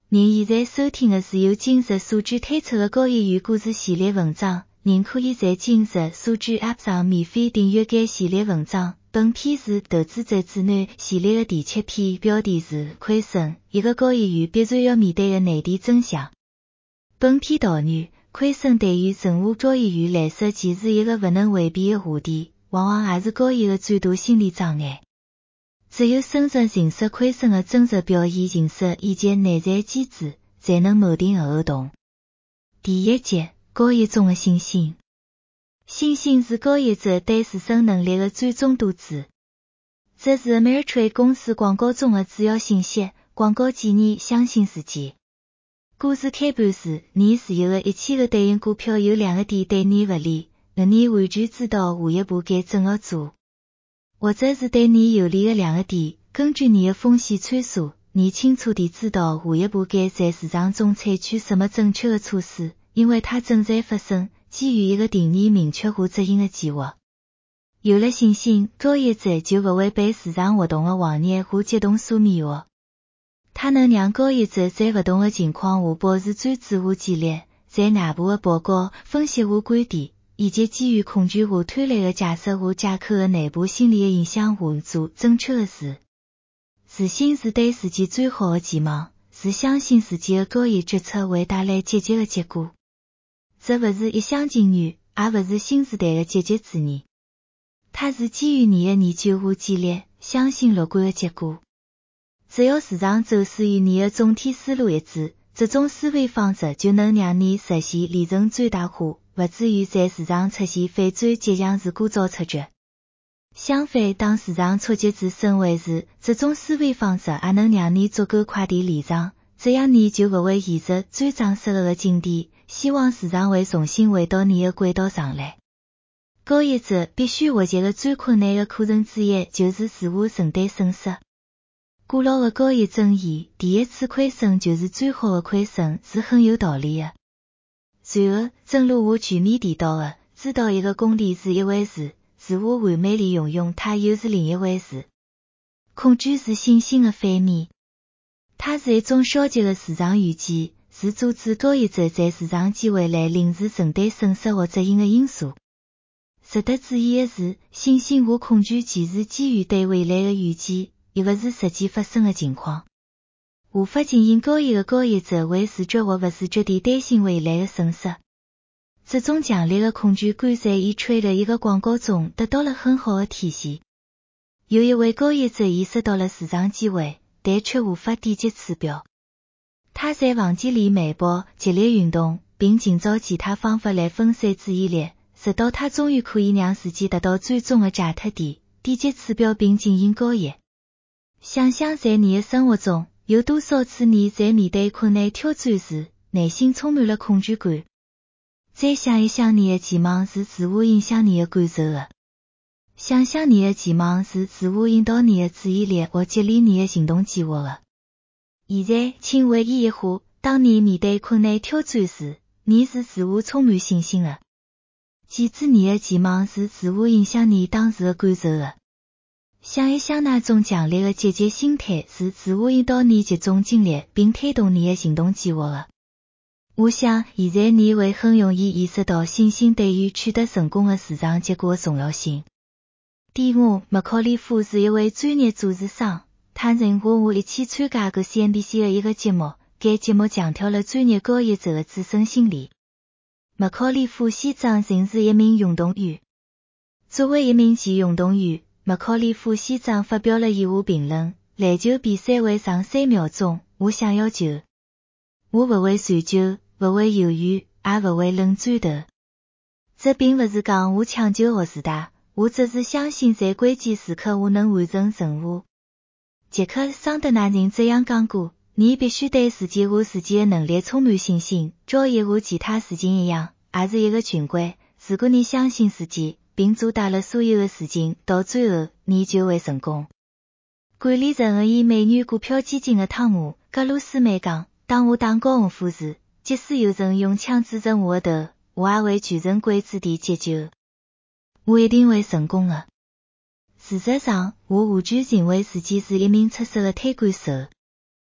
您现在收听的是由今日所知推出的高一语故事系列文章，您可以在今日所知 App 上免费订阅该系列文章。本篇是投资者指南系列的第7篇，标题是亏损，一个高一语必然要面对的难题真相。本篇导语，亏损对于任何高一语来说既是一个不能回避的话题，往往也是高一的最大心理障碍。只有深入认识亏损的真实表现形式以及内在机制，才能谋定后动。第1节，高一中的信心。信心是高一者对自身能力的最终度指。这是 Ameritrade 公司广告中的主要信息，广告建议相信自己。故事开盘时，你持有的1000个对应股票有2个点对你不利，而你完全知道下一步该怎么做。或者是对你有利的2个点，根据你的风险参数，你清楚地知道下一步该在市场中采取什么正确的措施，因为它正在发生，基于一个定义明确和执行的计划。有了信心，交易者就不会被市场活动的狂热和激动所迷惑。它能让交易者在不同的情况下保持专注和纪律，在外部的报告、分析和观点，以及基于恐惧和贪婪的假设和架构的内部心理的影响下做正确的事。自信是对自己最好的期望，是相信自己的交易决策会带来积极的结果。这不是一厢情愿，也不是新时代的积极主义。它是基于你的研究和纪律，相信乐观的结果。只要市场走势与你的总体思路一致，这种思维方式就能让你实现利润最大化，不至于在市场出现反转迹象时过早出局。相反，当市场触及至升位时，这种思维方式也能让你足够快地离场，这样你就不会陷入追涨失落的境地，希望市场会重新回到你的轨道上来。交易者必须获得的最困难的课程之一就是如何承担损失。古老的交易箴言，第一次亏损就是最好的亏损，是很有道理的。然而，正如我前面提到的，知道一个公理是一回事，如何完美地运用它又是另一回事。恐惧是信心的反面，它是一种消极的市场预期，是阻止交易者在市场机会来临时承担损失或执行的因素。值得注意的是，信心和恐惧其实基于对未来的预期，而不是实际发生的情况。无法进行交易的交易者会视觉或不视觉地担心未来的损失。这种强烈的恐惧感在E-Trade一个广告中得到了很好的体现。有一位交易者意识到了市场机会，但却无法点击图表。他在房间里漫步，激烈运动，并寻找其他方法来分散注意力，直到他终于可以让自己达到最终的解脱点，点击图表并进行交易。想想在你的生活中，有多少次你在面对困难挑战时，内心充满了恐惧感？再想一想你的期望是如何影响你的感受的。想想你的期望是如何引导你的注意力或激励你的行动计划的。现在，请回忆一下，当你面对困难挑战时，你是如何充满信心的？记住你的期望是如何影响你当时的感受的。想一想那种强烈的积极心态是如何引导你集中精力并推动你的行动计划的。我想，现在你会很容易意识到信心对于取得成功的市场结果的重要性。蒂姆·麦考利夫是一位专业主持商，他曾和我一起参加过 CNBC 的一个节目，该节目强调了专业交易者的自身心理。麦考利夫先生曾是一名运动员。作为一名前运动员，麦考利夫先生发表了以下评论：篮球比赛会上3秒钟，我想要球。我不会传球，不会犹豫，也不会冷转头。这并不是讲我抢救学时代，我只是相信在关键时刻我能完成任务。杰克·桑德纳人这样讲过，你必须对自己和自己的能力充满信心。交易和其他事情一样，也是一个循环。如果你相信自己，并做大了所有的事情，到最后，你就会成功。管理任何一美元股票基金的汤姆·格鲁斯曼讲，当我打高尔夫时，即使有人用枪指着我的头，我也会全神贯注地击球。我一定会成功的。事实上，我完全认为自己是一名出色的推广手。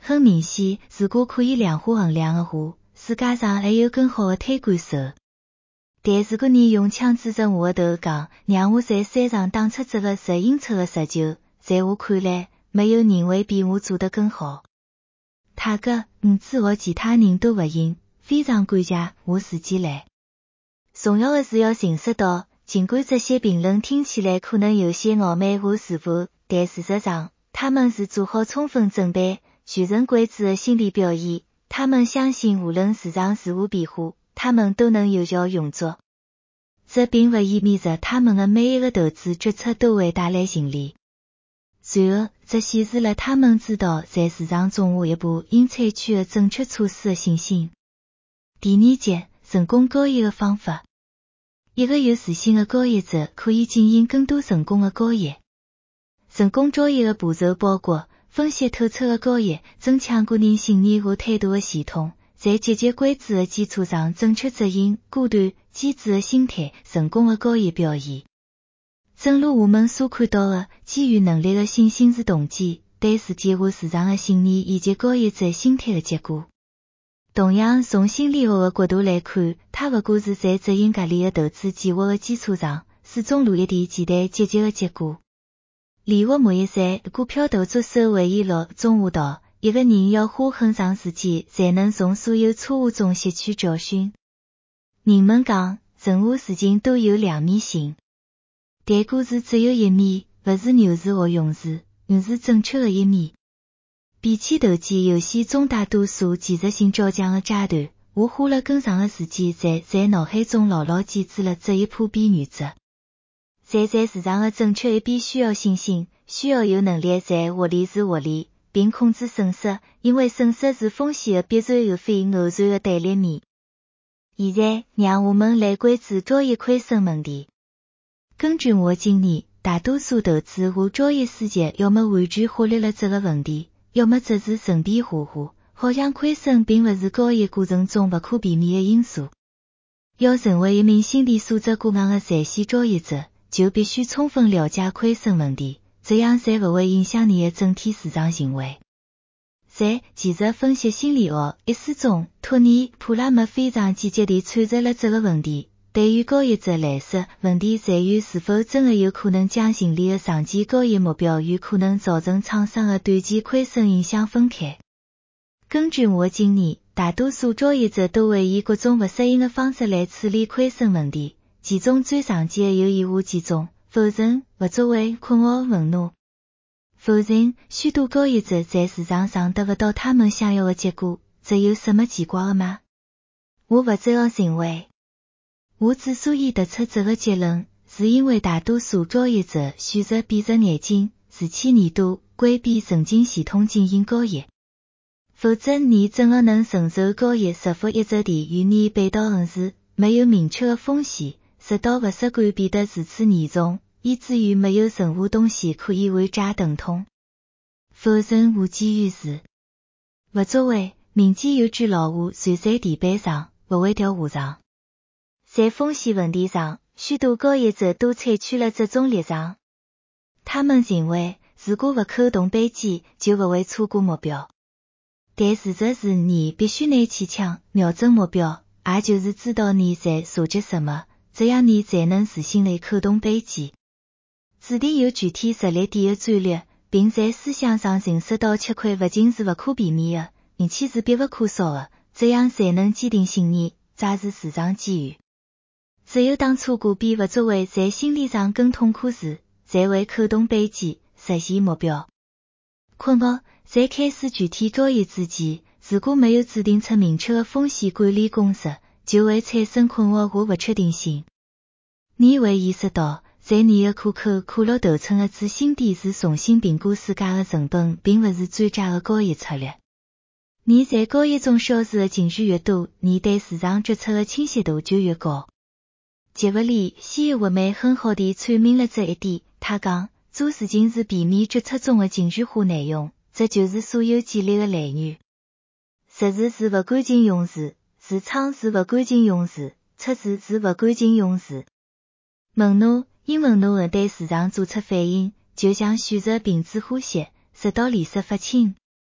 很明显，如果可以量化衡量的话，世界上还有更好的推广手。但如果你用枪指着我的头讲，让我在山上打出这个10英尺的石球，在我看来，没有人会比我做得更好。他个，自和其他人都不应，非常感谢我自己来。重要的是要认识到，尽管这些评论听起来可能有些傲慢和自负，但事实上，他们是做好充分准备、全神贯注的心理表现。他们相信无论市场如何变化，他们都能有效运作。这并不意味着他们的每一个投资决策都会带来盈利。随后，这显示了他们知道在市场中下一步应采取的正确措施的信心。第二节，成功交易的方法。一个有自信的交易者可以进行更多成功的交易。成功交易的步骤包括分析透彻的交易，增强个人信念和态度的系统，在积极规则的基础上正确执行，果断、机智的心态，成功的交易表现。正如我们所看到的，基于能力的信心是动机，对事件和市场的信念以及交易者心态的结果。同样，从心理学的角度来看，它不过是在执行合理的投资计划的基础上，始终如一地期待积极的结果。李沃莫伊在《股票投资手回忆录》中写道，一个人要花很长时间才能从所有错误中吸取教训。人们讲，任何事情都有两面性。但故事只有一面，不是牛市或熊市，而是正确的一面。比起投机游戏中大多数技术性较强的阶段，我花了更长的时间在脑海中牢牢记住了这一普遍原则。站在市场的正确一边需要信心，需要有能力在获利时获利，并控制损失，因为损失是风险的必然而非偶然的对立面。现在，让我们来关注交易亏损问题。根据我经验，大多数投资和交易书籍要么完全忽略了这个问题，要么只是顺便画画，好像亏损并不是交易过程中不可避免的因素。要成为一名心理素质过硬的在线交易者，就必须充分了解亏损问题，这样才不会影响你的整体市场行为。在《技术分析心理学》一书中，托尼·普拉默非常积极地阐述了这个问题。对于交易者来说，问题在于是否真的有可能将盈利的长期交易目标与可能造成创伤的短期亏损影响分开。根据我经验，大多数交易者都会以各种不适应的方式来处理亏损问题，其中最常见的有以下几种：否认、不作为、困惑、愤怒。否认，许多交易者在市场上得不到他们想要的结果，这有什么奇怪的吗？我不这样认为。我之所以得出这个结论，是因为大多数交易者选择闭着眼睛，持起耳朵，规避神经系统进行交易。否则你怎么能承受交易是否一直地与你背道而驰，没有明确的风险，直到不适感变得如此严重，以至于没有任何东西可以缓解疼痛。否认无济于事。不作为，民间有句老话，站在地板上，不会掉下场。在风险问题上，许多交易者都采取了这种立场。他们认为，如果不扣动扳机，就不会错过目标。但事实是你必须拿起枪，瞄准目标，也就是知道你在射击什么，这样你才能自信地扣动扳机。制定有具体实力点的战略，并在思想上认识到吃亏不仅是不可避免的，运气是必不可少的，这样才能坚定信念，抓住市场机遇。只有当错过比不作为在心理上更痛苦时，才会扣动扳机，实现目标。困惑，在开始具体交易之前，如果没有制定出明确的风险管理公式，就会产生困惑和不确定性。你会意识到，在你的户口看落头寸的止心点是重新评估自家的成本，并不是专家的交易策略。你在交易中消失的情绪越多，你对市场决策的清晰度就越高。杰弗里·希尔沃曼很好地阐明了这一点，他讲，做事情是避免决策中的情绪化内容，这就是所有建立的来源。实事是不赶紧用词，市场是不赶紧用词，测试是不赶紧用词。愤怒，因愤怒而对市场做出反应，就像选择停止呼吸，直到意识发清。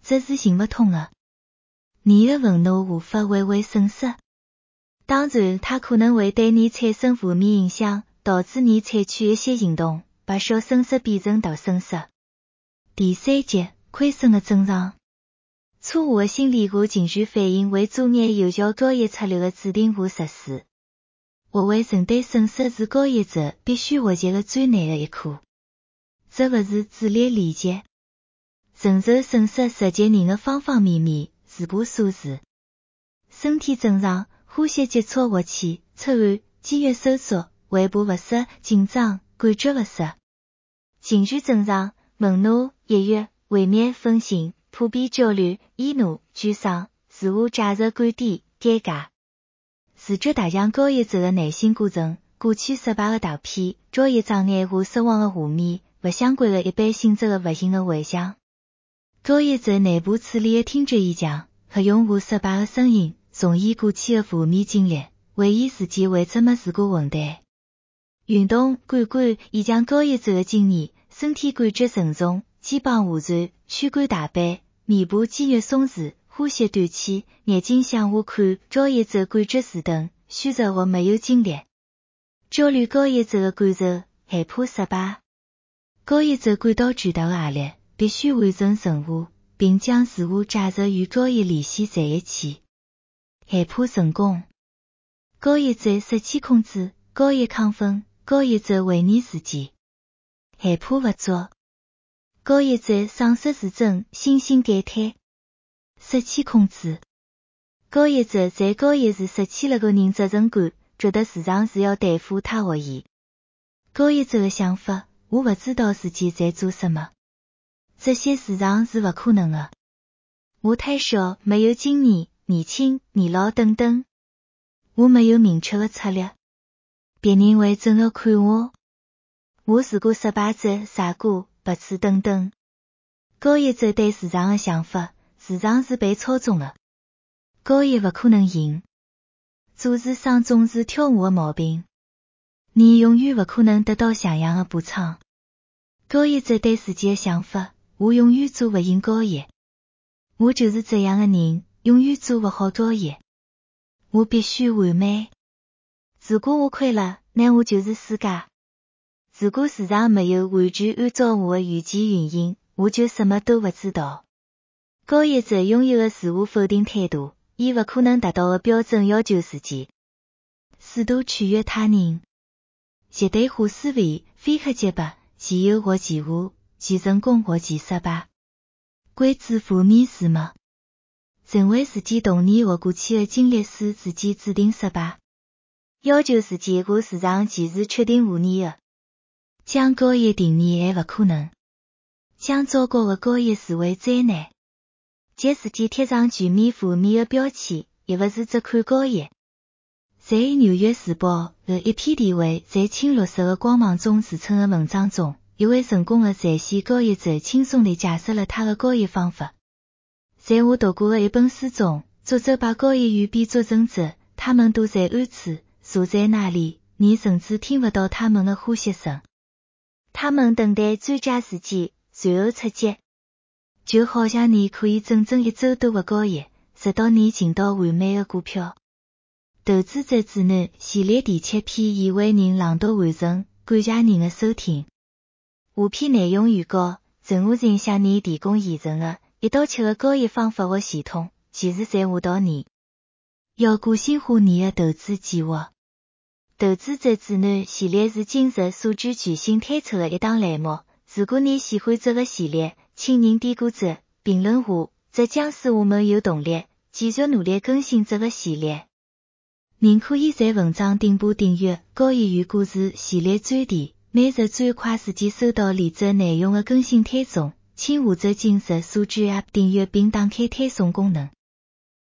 这是行不通的。你的愤怒无法微微损失。当然，它可能会对你产生负面影响，导致你采取一些行动，把小损失变成大损失。第3节，亏损的正常。错误的心理和情绪反应为阻碍有效交易策略的制定和实施。学会承担损失是交易者必须学习的最难的一课。这不是智力理解。承受损失涉及人的方方面面，如把数字。身体正常，呼吸急促或气，出汗，肌肉收缩，胃部不适，紧张，感觉不适。情绪正常，愤怒，抑郁，毁灭，分心，普遍焦虑，易怒，沮丧，自我价值观低，尴尬。视觉大象交易者的内心过程，过去失败的图片，交易障碍和失望的画面，不相关的一般性质的不幸的回响。交易者内部处理的听觉异常，合用和失败的声音，重现过去的负面经历，回忆自己为什么是个混蛋。运动、感官已将交易者的经验，身体感觉沉重，肩膀下垂，躯干大板，面部肌肉松弛，呼吸短气，眼睛向下看，交易者感觉迟钝，虚弱或没有精力。焦虑交易者的感受，害怕失败。交易者感到巨大的压力，必须完成任务，并将自我价值与交易联系在一起。害怕成功。交易者失去控制，交易亢奋，交易者怀疑自己。害怕不足。交易者丧失自尊，信心减退。失去控制。交易者在交易时失去了个人责任感，觉得市场是要对付他或伊。交易者的想法，我不知道自己在做什么。这些市场是不可能的。我太小，没有经验，年轻，年老等等。我没有明确的策略。别人会怎样看我？我是个失败者，傻瓜，白痴等等。交易者对市场的想法，市场是被操纵的。交易不可能赢。做市商总是挑我的毛病。你永远不可能得到想要的补偿。交易者对自己的想法，我永远做不赢交易。我就是这样的人，永远做不好交易。我必须完美。如果我亏了，那我就是输家。如果市场没有完全按照我的预期运行，我就什么都不知道。交易者拥有的自我否定态度，以不可能达到的标准要求自己。试图取悦他人。绝对化思维，非黑即白，其有或其无，其成功或其失败。关注负面事物。认为自己童年或过去的经历使自己注定失败。要求自己和市场其实确定无疑的。将交易定义为不可能。将糟糕的交易视为灾难。给自己贴上全面负面的标签，也不是只看交易。在《纽约时报》的一篇题为在青绿色的光芒中自称的文章中，一位成功的在线交易者轻松地解释了他的交易方法。在我读过的一本书中，作者把交易员比作忍者，他们都在暗处，坐在那里，你甚至听不到他们的呼吸声。他们等待专家时机，随后出击。就好像你可以整整1周都不交易，直到你寻到完美的股票。投资者指南系列第7篇已为您朗读完成，感谢您的收听。下篇内容预告，任务人向你提供现成的1到7个交易方法和系统，其实在误导你。要个性化你的投资计划。投资者指南系列是今日数据全新推出的一档栏目，如果你喜欢这个系列，请您点个赞，评论下，这将使我们有动力，继续努力更新这个系列。您可以在文章顶部订阅交易员故事系列专题，每日最快时间收到连着内容的更新推送，请下载今日数据 App 订阅并打开推送功能。